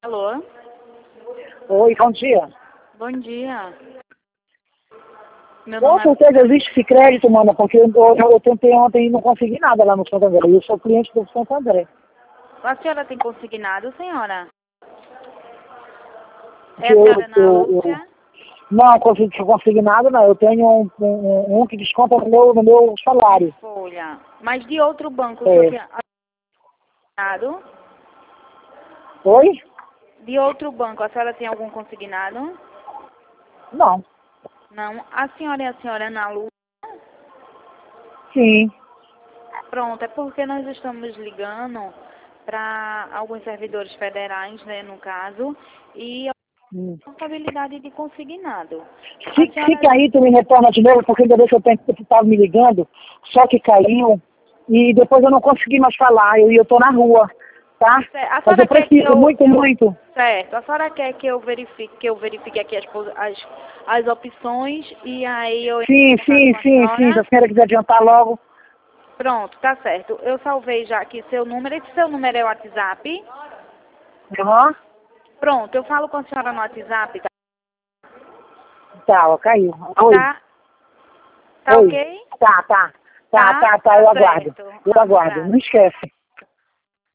Alô? Oi, bom dia. Bom dia. Meu nome Com certeza existe esse crédito, mano, porque eu tentei ontem e não consegui nada lá no Santo André. Eu sou cliente do Santo André. A senhora tem consignado, senhora? É Que a senhora Ana Lúcia? não consegui nada, não. Eu tenho um que desconta no meu salário. Folha. Mas de outro banco, o É. senhor tinha consignado? Oi? De outro banco, a senhora tem algum consignado? Não. Não. A senhora é a senhora Ana Lúcia? Sim. Pronto, é porque nós estamos ligando para alguns servidores federais, né, no caso, e a Hum. responsabilidade de consignado. A Se senhora... cair, tu me retorna de novo, porque ainda vez que tu estava me ligando, só que caiu, e depois eu não consegui mais falar, eu tô na rua, tá? A Mas senhora eu quer que preciso muito. Certo. A senhora quer que eu verifique aqui as opções e aí eu entro em Sim. contato com a Se senhora? a senhora quiser adiantar logo. Pronto, tá certo. Eu salvei já aqui seu número. Esse seu número é o WhatsApp? Aham. Pronto, eu falo com a senhora no WhatsApp, tá? Tá, ó, caiu. Oi. Tá Oi. ok? Tá, eu Tá aguardo. certo. Eu aguardo. Não esquece.